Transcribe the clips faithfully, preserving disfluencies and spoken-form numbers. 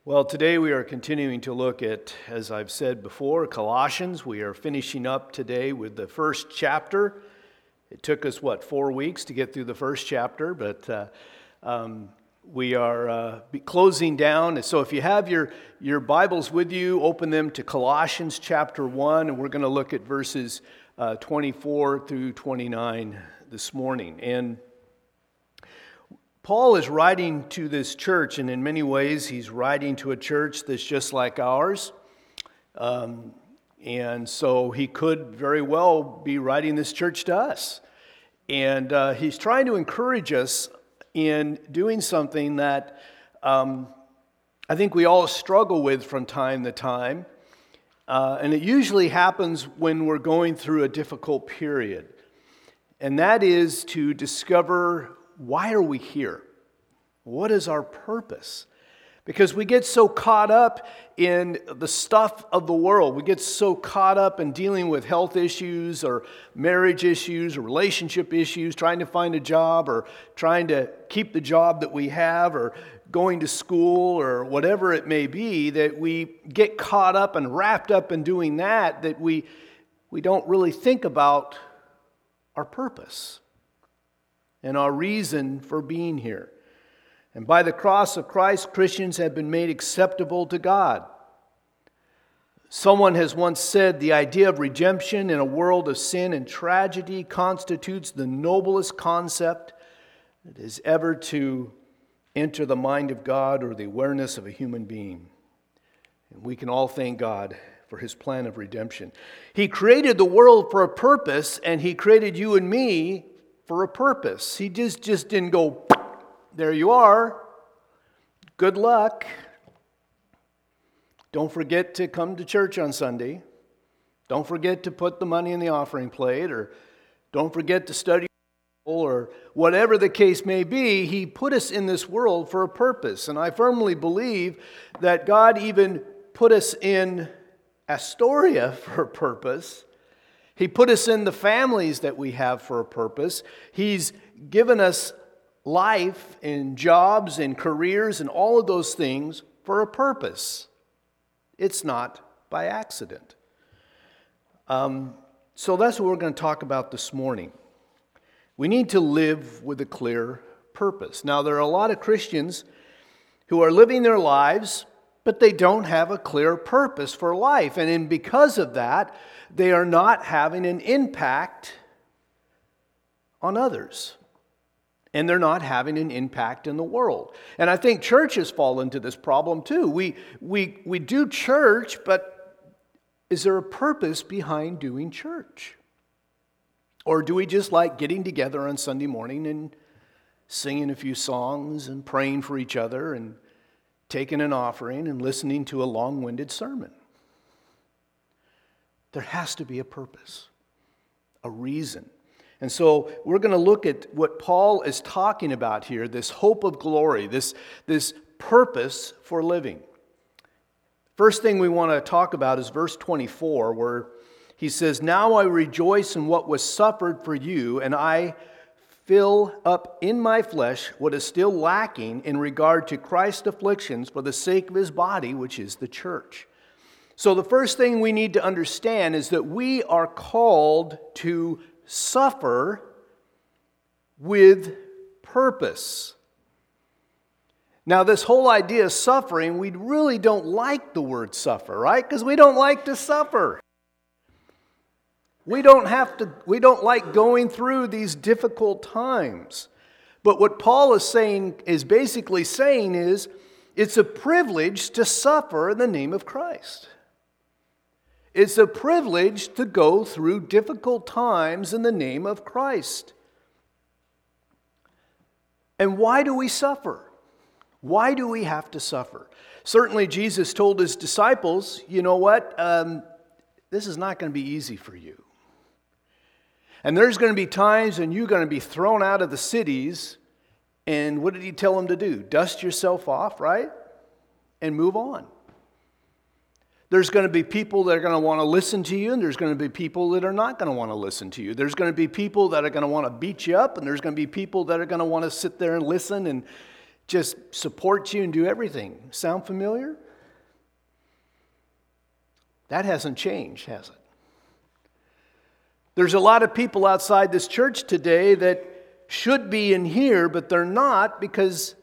Well, today we are continuing to look at, as I've said before, Colossians. We are finishing up today with the first chapter. It took us, what, four weeks to get through the first chapter, but uh, um, we are uh, closing down. So if you have your, your Bibles with you, open them to Colossians chapter one, and we're going to look at verses uh, twenty-four through twenty-nine this morning. And Paul is writing to this church, and in many ways he's writing to a church that's just like ours. Um, and so he could very well be writing this church to us. And uh, he's trying to encourage us in doing something that um, I think we all struggle with from time to time. Uh, and it usually happens when we're going through a difficult period. And that is to discover, why are we here? What is our purpose? Because we get so caught up in the stuff of the world. We get so caught up in dealing with health issues or marriage issues or relationship issues, trying to find a job or trying to keep the job that we have or going to school or whatever it may be, that we get caught up and wrapped up in doing that, that we, we don't really think about our purpose and our reason for being here. And by the cross of Christ, Christians have been made acceptable to God. Someone has once said, the idea of redemption in a world of sin and tragedy constitutes the noblest concept that is ever to enter the mind of God or the awareness of a human being. And we can all thank God for His plan of redemption. He created the world for a purpose, and He created you and me for a purpose. He just, just didn't go, there you are. Good luck. Don't forget to come to church on Sunday. Don't forget to put the money in the offering plate, or don't forget to study, or whatever the case may be. He put us in this world for a purpose. And I firmly believe that God even put us in Astoria for a purpose. He put us in the families that we have for a purpose. He's given us life and jobs and careers and all of those things for a purpose. It's not by accident. Um, so that's what we're going to talk about this morning. We need to live with a clear purpose. Now, there are a lot of Christians who are living their lives, but they don't have a clear purpose for life. And in, because of that, they are not having an impact on others. And they're not having an impact in the world. And I think churches fall into this problem too. We, we, we do church, but is there a purpose behind doing church? Or do we just like getting together on Sunday morning and singing a few songs and praying for each other and taking an offering and listening to a long-winded sermon? There has to be a purpose, a reason. And so we're going to look at what Paul is talking about here, this hope of glory, this, this purpose for living. First thing we want to talk about is verse twenty-four, where he says, "Now I rejoice in what was suffered for you, and I fill up in my flesh what is still lacking in regard to Christ's afflictions for the sake of His body, which is the church." So the first thing we need to understand is that we are called to suffer with purpose. Now, this whole idea of suffering, we really don't like the word suffer, right? Because we don't like to suffer. We don't have to, we don't like going through these difficult times. But what Paul is saying, is basically saying is, it's a privilege to suffer in the name of Christ. It's a privilege to go through difficult times in the name of Christ. And why do we suffer? Why do we have to suffer? Certainly Jesus told His disciples, you know what, um, this is not going to be easy for you. And there's going to be times when you're going to be thrown out of the cities, and what did He tell them to do? Dust yourself off, right? And move on. There's going to be people that are going to want to listen to you, and there's going to be people that are not going to want to listen to you. There's going to be people that are going to want to beat you up, and there's going to be people that are going to want to sit there and listen and just support you and do everything. Sound familiar? That hasn't changed, has it? There's a lot of people outside this church today that should be in here, but they're not because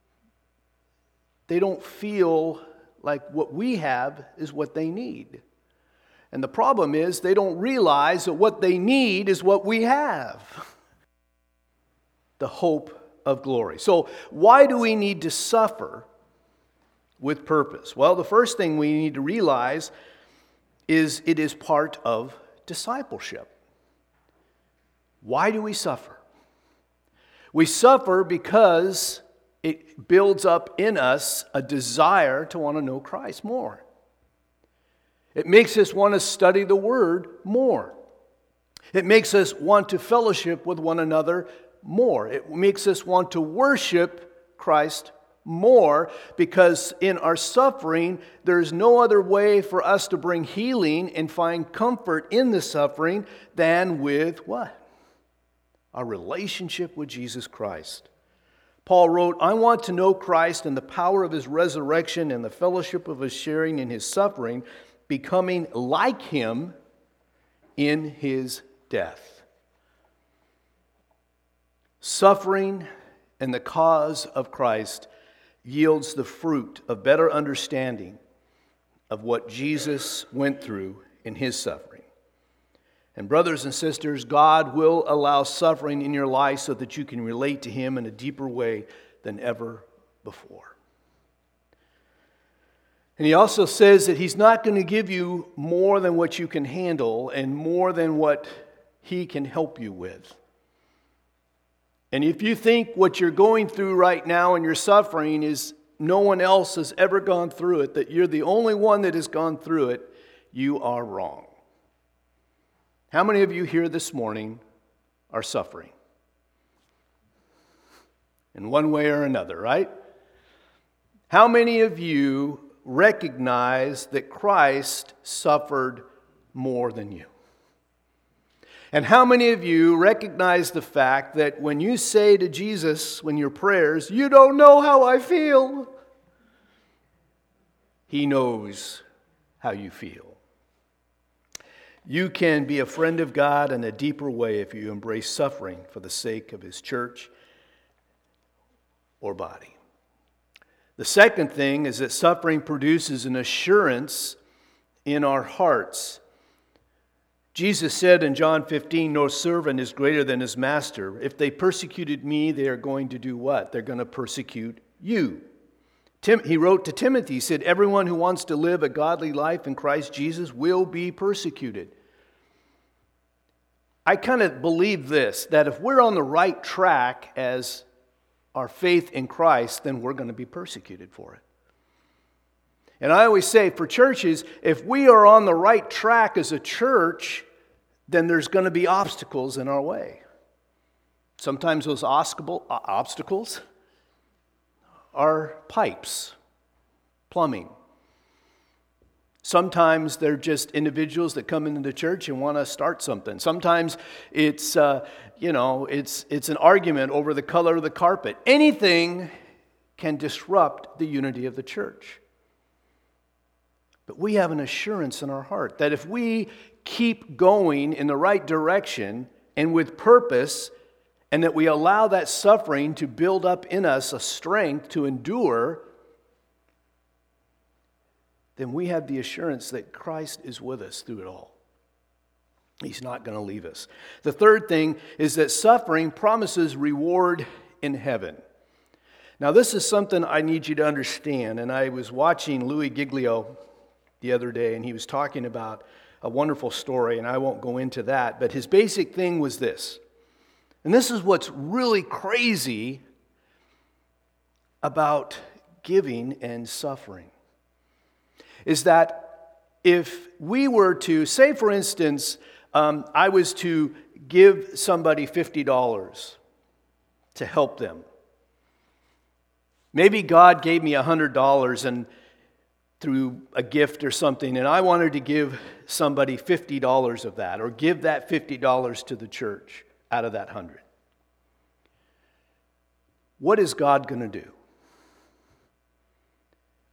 they don't feel like what we have is what they need. And the problem is they don't realize that what they need is what we have. The hope of glory. So why do we need to suffer with purpose? Well, the first thing we need to realize is it is part of discipleship. Why do we suffer? We suffer because it builds up in us a desire to want to know Christ more. It makes us want to study the Word more. It makes us want to fellowship with one another more. It makes us want to worship Christ more, because in our suffering, there's no other way for us to bring healing and find comfort in the suffering than with what? Our relationship with Jesus Christ. Paul wrote, I want to know Christ and the power of His resurrection and the fellowship of His sharing in His suffering, becoming like Him in His death. Suffering and the cause of Christ yields the fruit of better understanding of what Jesus went through in His suffering. And brothers and sisters, God will allow suffering in your life so that you can relate to Him in a deeper way than ever before. And He also says that He's not going to give you more than what you can handle and more than what He can help you with. And if you think what you're going through right now and your suffering is no one else has ever gone through it, that you're the only one that has gone through it, you are wrong. How many of you here this morning are suffering? In one way or another, right? How many of you recognize that Christ suffered more than you? And how many of you recognize the fact that when you say to Jesus, when your prayers, you don't know how I feel, He knows how you feel. You can be a friend of God in a deeper way if you embrace suffering for the sake of His church or body. The second thing is that suffering produces an assurance in our hearts. Jesus said in John fifteen, no servant is greater than his master. If they persecuted me, they are going to do what? They're going to persecute you. Tim, he wrote to Timothy, he said, everyone who wants to live a godly life in Christ Jesus will be persecuted. I kind of believe this, that if we're on the right track as our faith in Christ, then we're going to be persecuted for it. And I always say for churches, if we are on the right track as a church, then there's going to be obstacles in our way. Sometimes those obstacles are pipes, plumbing. Sometimes they're just individuals that come into the church and want to start something. Sometimes it's, uh, you know, it's it's an argument over the color of the carpet. Anything can disrupt the unity of the church. But we have an assurance in our heart that if we keep going in the right direction and with purpose, and that we allow that suffering to build up in us a strength to endure, then we have the assurance that Christ is with us through it all. He's not going to leave us. The third thing is that suffering promises reward in heaven. Now, this is something I need you to understand. And I was watching Louis Giglio the other day, and he was talking about a wonderful story, and I won't go into that. But his basic thing was this. And this is what's really crazy about giving and suffering. Is that if we were to, say for instance, um, I was to give somebody fifty dollars to help them. Maybe God gave me one hundred dollars and through a gift or something, and I wanted to give somebody fifty dollars of that, or give that fifty dollars to the church out of that one hundred. What is God going to do?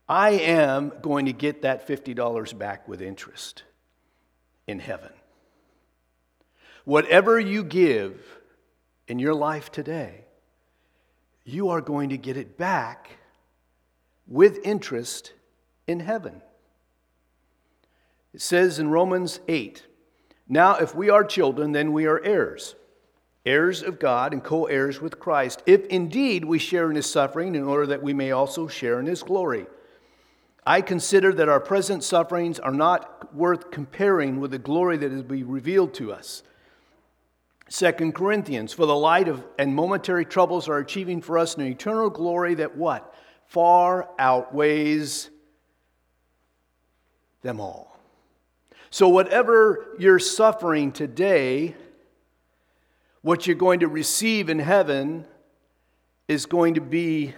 I am going to get that fifty dollars back with interest in heaven. Whatever you give in your life today, you are going to get it back with interest in heaven. It says in Romans eight, now if we are children, then we are heirs, heirs of God and co-heirs with Christ, if indeed we share in his suffering, in order that we may also share in his glory. I consider that our present sufferings are not worth comparing with the glory that is to be revealed to us. Second Corinthians, for the light of and momentary troubles are achieving for us an eternal glory that what? Far outweighs them all. So whatever you're suffering today, what you're going to receive in heaven is going to be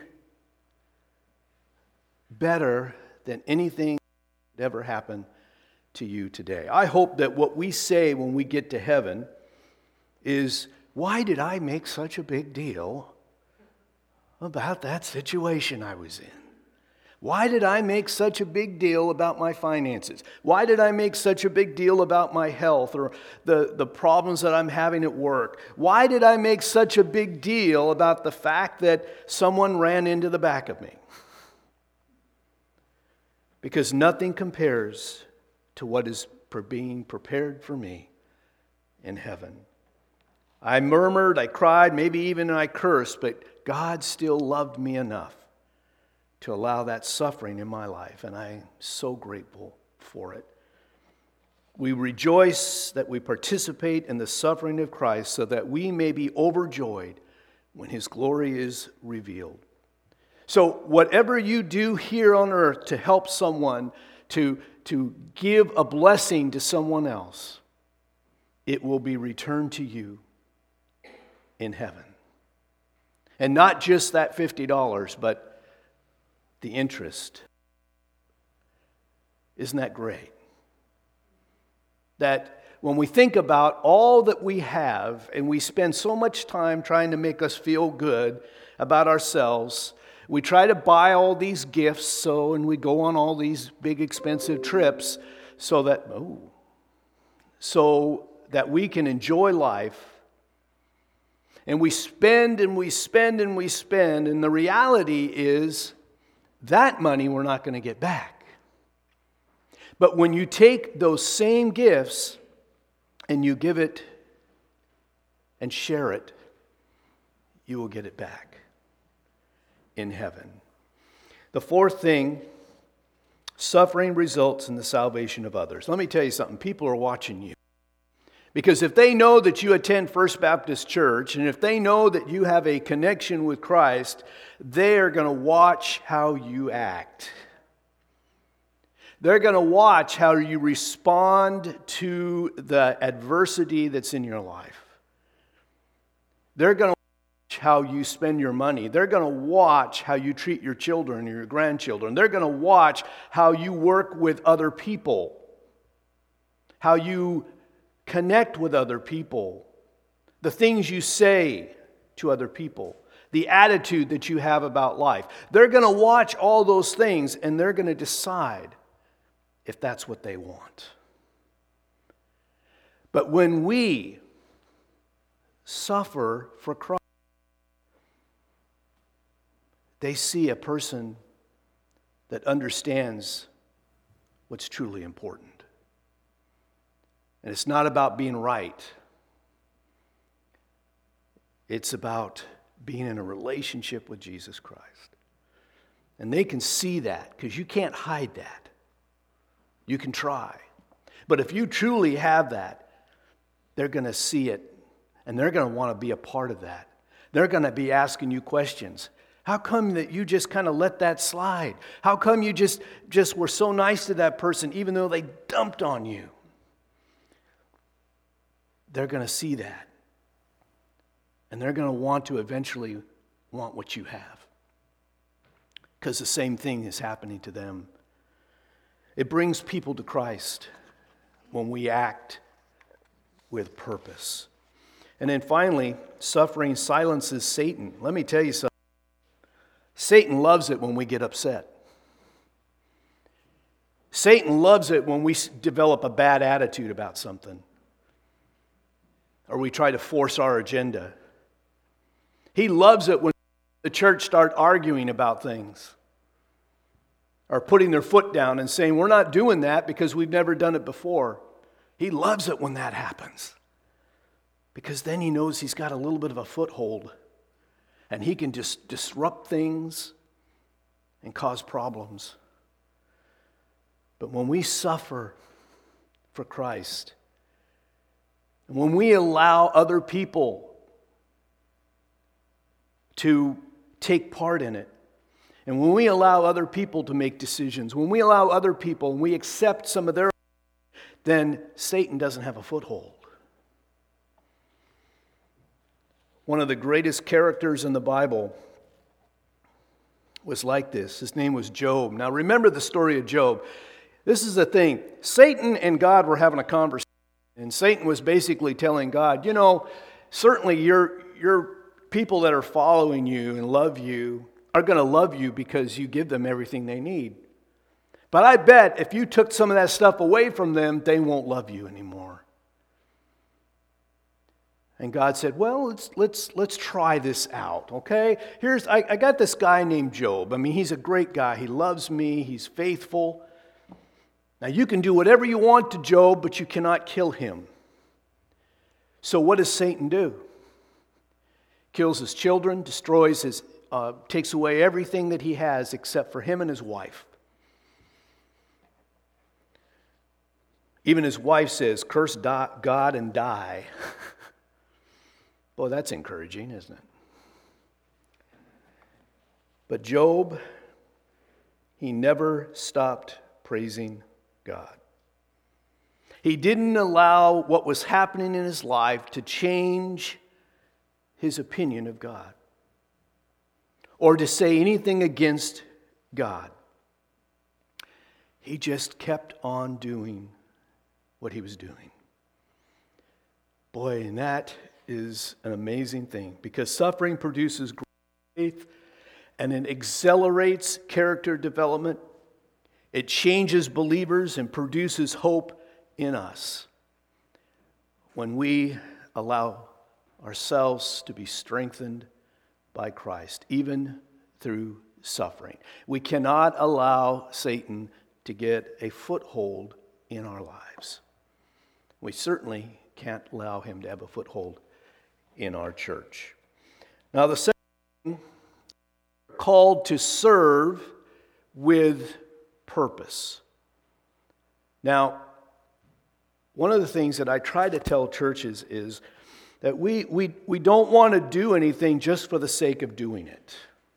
better than anything that ever happened to you today. I hope that what we say when we get to heaven is, why did I make such a big deal about that situation I was in? Why did I make such a big deal about my finances? Why did I make such a big deal about my health or the, the problems that I'm having at work? Why did I make such a big deal about the fact that someone ran into the back of me? Because nothing compares to what is being prepared for me in heaven. I murmured, I cried, maybe even I cursed, but God still loved me enough to allow that suffering in my life, and I'm so grateful for it. We rejoice that we participate in the suffering of Christ so that we may be overjoyed when his glory is revealed. So whatever you do here on earth to help someone, to, to give a blessing to someone else, it will be returned to you in heaven. And not just that fifty dollars, but the interest. Isn't that great? That when we think about all that we have, and we spend so much time trying to make us feel good about ourselves, we try to buy all these gifts, so and we go on all these big expensive trips so that oh, so that we can enjoy life. And we spend and we spend and we spend, and the reality is that money we're not going to get back. But when you take those same gifts and you give it and share it, you will get it back in heaven. The fourth thing, suffering results in the salvation of others. Let me tell you something. People are watching you. Because if they know that you attend First Baptist Church, and if they know that you have a connection with Christ, they are going to watch how you act. They're going to watch how you respond to the adversity that's in your life. They're going to watch how you spend your money. They're going to watch how you treat your children or your grandchildren. They're going to watch how you work with other people, how you connect with other people, the things you say to other people, the attitude that you have about life. They're going to watch all those things, and they're going to decide if that's what they want. But when we suffer for Christ, they see a person that understands what's truly important. And it's not about being right. It's about being in a relationship with Jesus Christ. And they can see that because you can't hide that. You can try. But if you truly have that, they're going to see it and they're going to want to be a part of that. They're going to be asking you questions. How come that you just kind of let that slide? How come you just, just were so nice to that person even though they dumped on you? They're going to see that. And they're going to want to eventually want what you have. Because the same thing is happening to them. It brings people to Christ when we act with purpose. And then finally, suffering silences Satan. Let me tell you something. Satan loves it when we get upset. Satan loves it when we develop a bad attitude about something, or we try to force our agenda. He loves it when the church start arguing about things, or putting their foot down and saying, we're not doing that because we've never done it before. He loves it when that happens, because then he knows he's got a little bit of a foothold, and he can just disrupt things and cause problems. But when we suffer for Christ, and when we allow other people to take part in it, and when we allow other people to make decisions, when we allow other people and we accept some of their, then Satan doesn't have a foothold. One of the greatest characters in the Bible was like this. His name was Job. Now remember the story of Job. This is the thing. Satan and God were having a conversation, and Satan was basically telling God, you know, certainly your, your people that are following you and love you are going to love you because you give them everything they need. But I bet if you took some of that stuff away from them, they won't love you anymore. And God said, well, let's let's let's try this out, okay? Here's I, I got this guy named Job. I mean, he's a great guy. He loves me. He's faithful. Now, you can do whatever you want to Job, but you cannot kill him. So what does Satan do? Kills his children, destroys his, uh, takes away everything that he has except for him and his wife. Even his wife says, curse God and die. Boy, that's encouraging, isn't it? But Job, he never stopped praising God. He didn't allow what was happening in his life to change his opinion of God or to say anything against God. He just kept on doing what he was doing. Boy, and that is an amazing thing, because suffering produces great faith and it accelerates character development. It changes believers and produces hope in us when we allow ourselves to be strengthened by Christ, even through suffering. We cannot allow Satan to get a foothold in our lives. We certainly can't allow him to have a foothold in our church. Now, the second thing, called to serve with purpose. Now, one of the things that I try to tell churches is that we, we, we don't want to do anything just for the sake of doing it.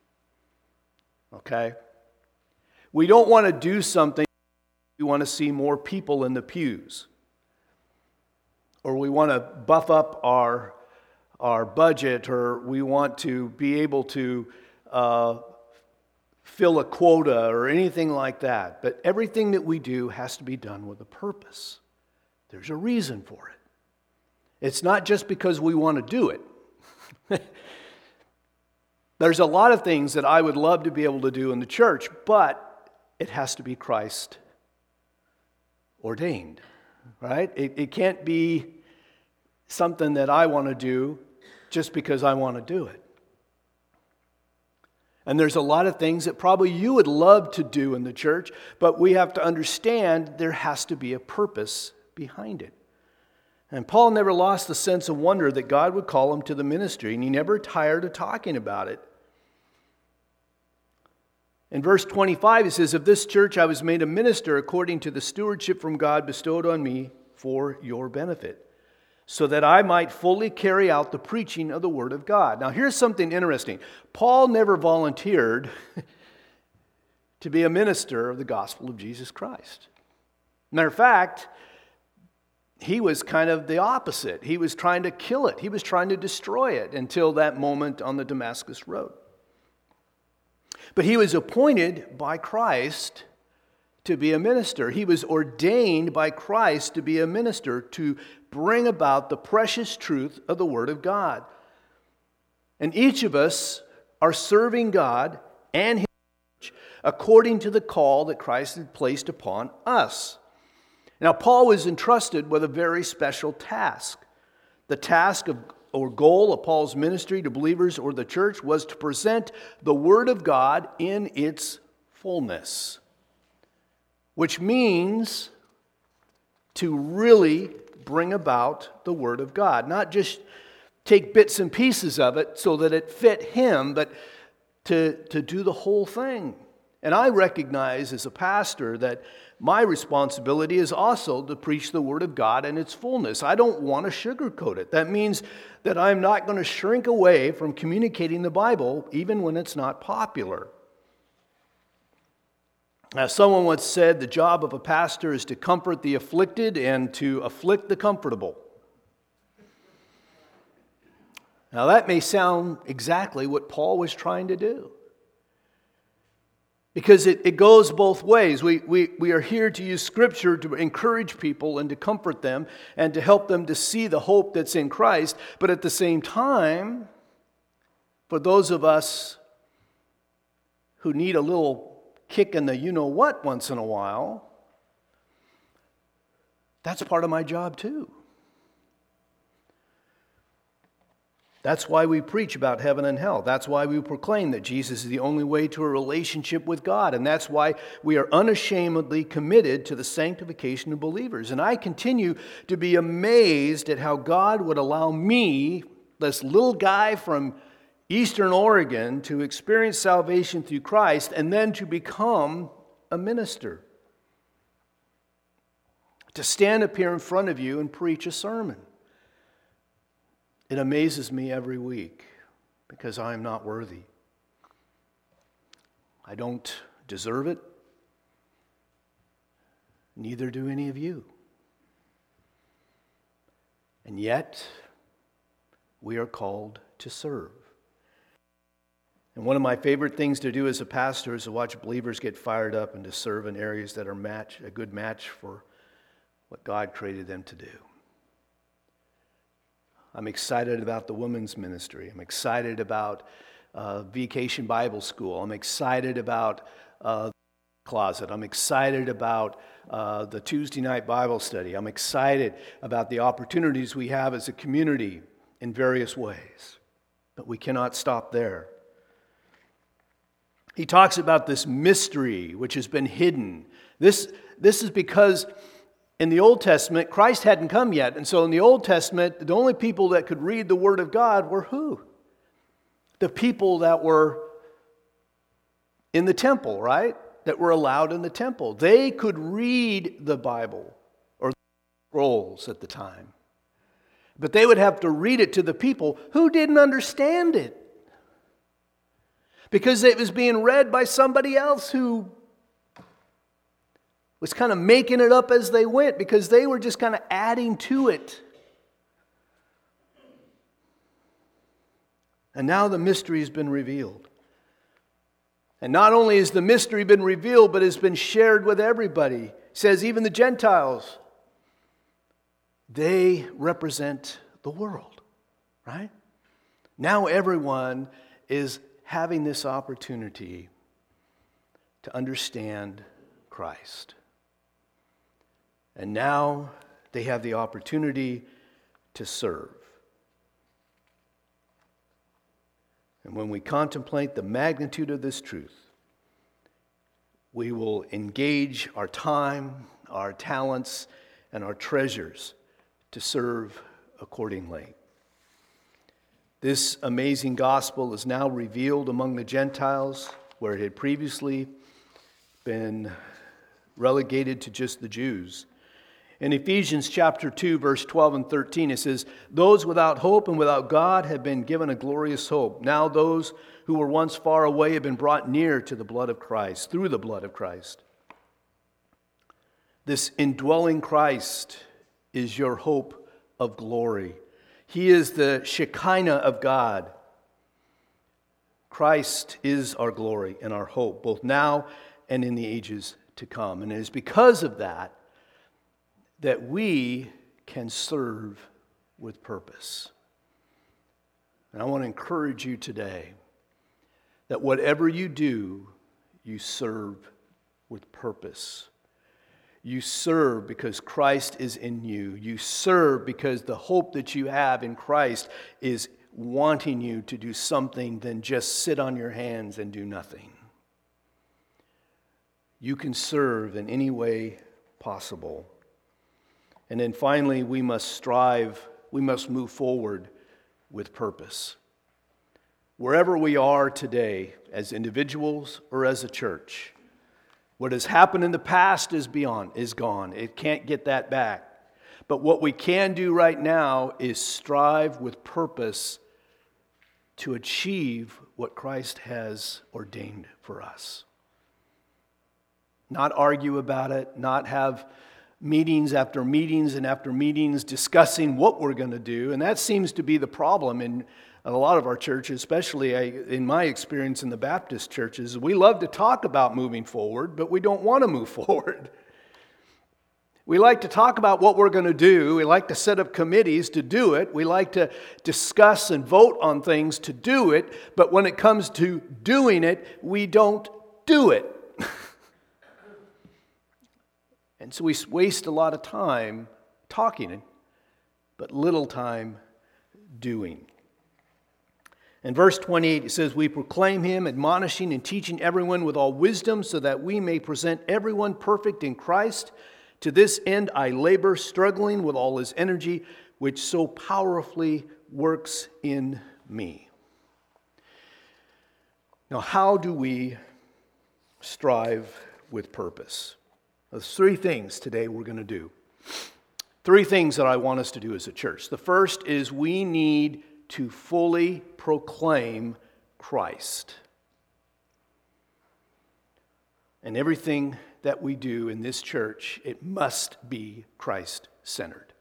Okay? We don't want to do something we want to see more people in the pews. Or we want to buff up our, our budget, or we want to be able to uh, fill a quota or anything like that. But everything that we do has to be done with a purpose. There's a reason for it. It's not just because we want to do it. There's a lot of things that I would love to be able to do in the church, but it has to be Christ ordained, right? It, it can't be something that I want to do just because I want to do it. And there's a lot of things that probably you would love to do in the church, but we have to understand there has to be a purpose behind it. And Paul never lost the sense of wonder that God would call him to the ministry, and he never tired of talking about it. In verse twenty-five, he says, "Of this church I was made a minister according to the stewardship from God bestowed on me for your benefit, so that I might fully carry out the preaching of the word of God." Now here's something interesting. Paul never volunteered to be a minister of the gospel of Jesus Christ. Matter of fact, he was kind of the opposite. He was trying to kill it. He was trying to destroy it until that moment on the Damascus Road. But he was appointed by Christ to be a minister. He was ordained by Christ to be a minister, to bring about the precious truth of the Word of God. And each of us are serving God and His church according to the call that Christ had placed upon us. Now, Paul was entrusted with a very special task. The task of, or goal of Paul's ministry to believers or the church was to present the Word of God in its fullness, which means to really bring about the Word of God, not just take bits and pieces of it so that it fit him, but to, to do the whole thing. And I recognize as a pastor that my responsibility is also to preach the Word of God in its fullness. I don't want to sugarcoat it. That means that I'm not going to shrink away from communicating the Bible, even when it's not popular. As someone once said, the job of a pastor is to comfort the afflicted and to afflict the comfortable. Now that may sound exactly what Paul was trying to do. Because it, it goes both ways. We, we, we are here to use Scripture to encourage people and to comfort them and to help them to see the hope that's in Christ. But at the same time, for those of us who need a little kick in the you-know-what once in a while, that's part of my job too. That's why we preach about heaven and hell. That's why we proclaim that Jesus is the only way to a relationship with God. And that's why we are unashamedly committed to the sanctification of believers. And I continue to be amazed at how God would allow me, this little guy from Eastern Oregon, to experience salvation through Christ and then to become a minister. To stand up here in front of you and preach a sermon. It amazes me every week because I am not worthy. I don't deserve it. Neither do any of you. And yet, we are called to serve. And one of my favorite things to do as a pastor is to watch believers get fired up and to serve in areas that are match, a good match for what God created them to do. I'm excited about the women's ministry. I'm excited about uh, Vacation Bible School. I'm excited about uh, the closet. I'm excited about uh, the Tuesday night Bible study. I'm excited about the opportunities we have as a community in various ways. But we cannot stop there. He talks about this mystery which has been hidden. This, this is because in the Old Testament, Christ hadn't come yet. And so in the Old Testament, the only people that could read the Word of God were who? The people that were in the temple, right? That were allowed in the temple. They could read the Bible or the scrolls at the time. But they would have to read it to the people who didn't understand it. Because it was being read by somebody else who was kind of making it up as they went because they were just kind of adding to it. And now the mystery has been revealed. And not only has the mystery been revealed, but it's been shared with everybody. It says even the Gentiles, they represent the world, right? Now everyone is having this opportunity to understand Christ. And now they have the opportunity to serve. And when we contemplate the magnitude of this truth, we will engage our time, our talents, and our treasures to serve accordingly. This amazing gospel is now revealed among the Gentiles, where it had previously been relegated to just the Jews. In Ephesians chapter two, verse twelve and thirteen, it says, "Those without hope and without God have been given a glorious hope. Now those who were once far away have been brought near to the blood of Christ, through the blood of Christ." This indwelling Christ is your hope of glory. He is the Shekinah of God. Christ is our glory and our hope, both now and in the ages to come. And it is because of that that we can serve with purpose. And I want to encourage you today that whatever you do, you serve with purpose. You serve because Christ is in you. You serve because the hope that you have in Christ is wanting you to do something than just sit on your hands and do nothing. You can serve in any way possible. And then finally, we must strive, we must move forward with purpose. Wherever we are today, as individuals or as a church, what has happened in the past is beyond, is gone. It can't get that back. But what we can do right now is strive with purpose to achieve what Christ has ordained for us. Not argue about it, not have meetings after meetings and after meetings discussing what we're going to do. And that seems to be the problem in a lot of our churches, especially in my experience in the Baptist churches. We love to talk about moving forward, but we don't want to move forward. We like to talk about what we're going to do. We like to set up committees to do it. We like to discuss and vote on things to do it. But when it comes to doing it, we don't do it. And so we waste a lot of time talking, but little time doing. In verse twenty-eight, it says, "We proclaim him, admonishing and teaching everyone with all wisdom, so that we may present everyone perfect in Christ. To this end I labor, struggling with all his energy, which so powerfully works in me." Now, how do we strive with purpose? There's three things today we're going to do. Three things that I want us to do as a church. The first is we need to fully proclaim Christ. And everything that we do in this church, it must be Christ-centered.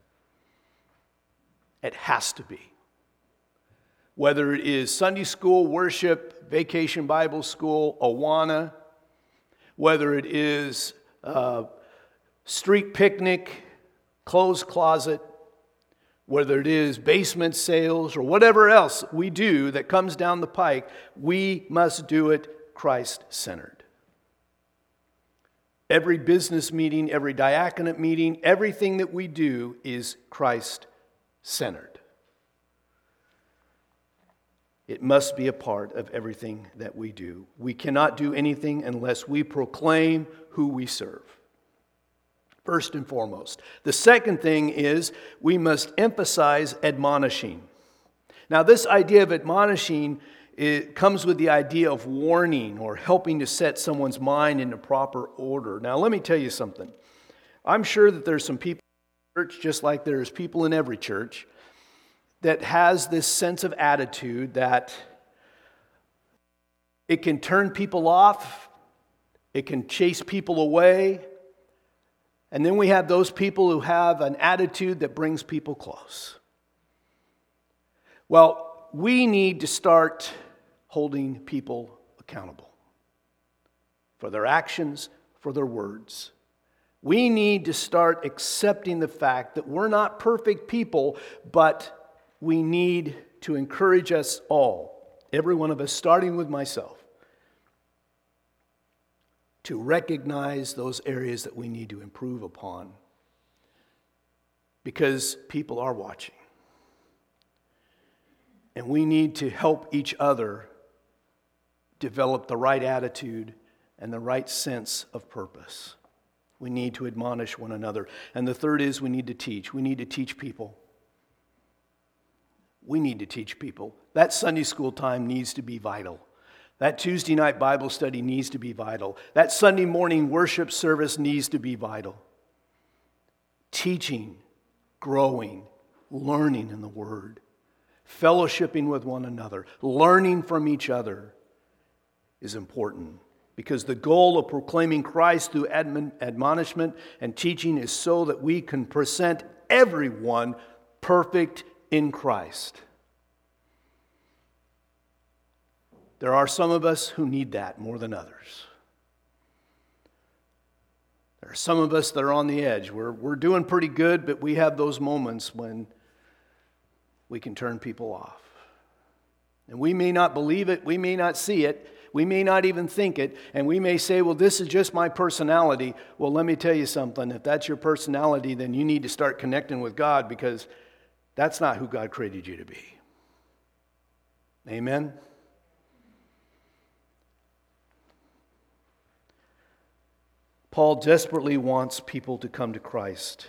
It has to be. Whether it is Sunday school, worship, vacation Bible school, Awana, whether it is uh, street picnic, clothes closet, whether it is basement sales or whatever else we do that comes down the pike, we must do it Christ-centered. Every business meeting, every diaconate meeting, everything that we do is Christ-centered. It must be a part of everything that we do. We cannot do anything unless we proclaim who we serve. First and foremost. The second thing is we must emphasize admonishing. Now, this idea of admonishing, it comes with the idea of warning or helping to set someone's mind in the proper order. Now, let me tell you something. I'm sure that there's some people in the church, just like there's people in every church, that has this sense of attitude that it can turn people off, it can chase people away, and then we have those people who have an attitude that brings people close. Well, we need to start holding people accountable for their actions, for their words. We need to start accepting the fact that we're not perfect people, but we need to encourage us all, every one of us, starting with myself, to recognize those areas that we need to improve upon, because people are watching. And we need to help each other develop the right attitude and the right sense of purpose. We need to admonish one another. And the third is we need to teach. We need to teach people. We need to teach people. That Sunday school time needs to be vital. That Tuesday night Bible study needs to be vital. That Sunday morning worship service needs to be vital. Teaching, growing, learning in the Word, fellowshipping with one another, learning from each other is important, because the goal of proclaiming Christ through admon- admonishment and teaching is so that we can present everyone perfect in Christ. There are some of us who need that more than others. There are some of us that are on the edge. We're, we're doing pretty good, but we have those moments when we can turn people off. And we may not believe it, we may not see it, We may not even think it, and we may say, well, this is just my personality. Well, let me tell you something. If that's your personality, then you need to start connecting with God, because that's not who God created you to be. Amen? Paul desperately wants people to come to Christ.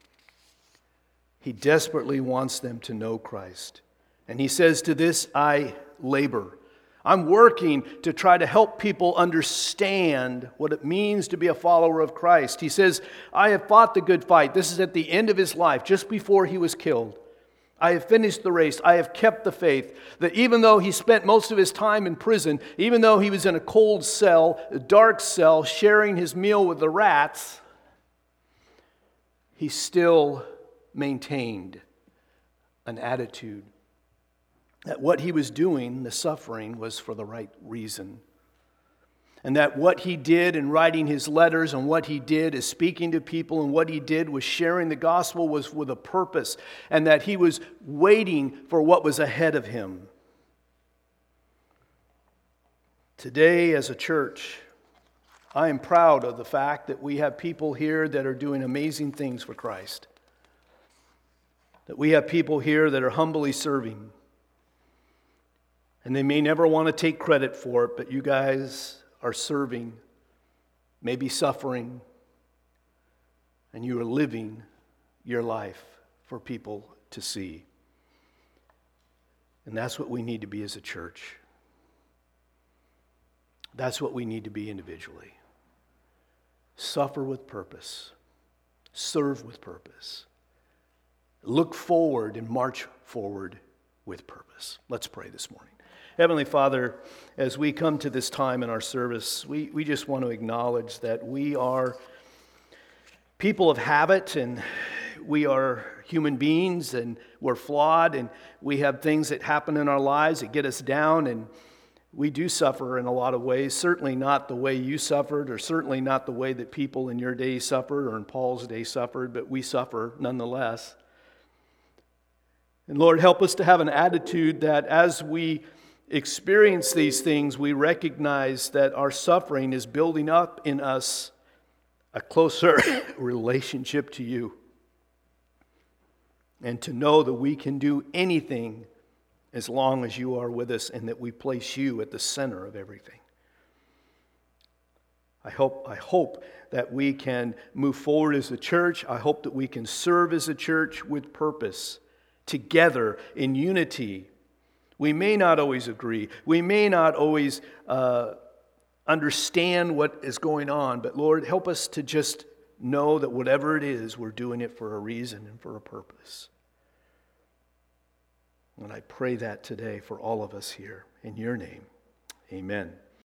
He desperately wants them to know Christ. And he says, to this I labor. I'm working to try to help people understand what it means to be a follower of Christ. He says, I have fought the good fight. This is at the end of his life, just before he was killed. I have finished the race. I have kept the faith. That even though he spent most of his time in prison, even though he was in a cold cell, a dark cell, sharing his meal with the rats, he still maintained an attitude that what he was doing, the suffering, was for the right reason. And that what he did in writing his letters and what he did is speaking to people and what he did was sharing the gospel was with a purpose. And that he was waiting for what was ahead of him. Today, as a church, I am proud of the fact that we have people here that are doing amazing things for Christ. That we have people here that are humbly serving. And they may never want to take credit for it, but you guys are serving, maybe suffering, and you are living your life for people to see. And that's what we need to be as a church. That's what we need to be individually. Suffer with purpose. Serve with purpose. Look forward and march forward with purpose. Let's pray this morning. Heavenly Father, as we come to this time in our service, we, we just want to acknowledge that we are people of habit, and we are human beings, and we're flawed, and we have things that happen in our lives that get us down, and we do suffer in a lot of ways. Certainly not the way you suffered, or certainly not the way that people in your day suffered or in Paul's day suffered, but we suffer nonetheless. And Lord, help us to have an attitude that as we experience these things, we recognize that our suffering is building up in us a closer relationship to you. And to know that we can do anything as long as you are with us and that we place you at the center of everything. I hope, I hope that we can move forward as a church. I hope that we can serve as a church with purpose, together in unity. We may not always agree. We may not always uh, understand what is going on. But Lord, help us to just know that whatever it is, we're doing it for a reason and for a purpose. And I pray that today for all of us here. In your name, amen.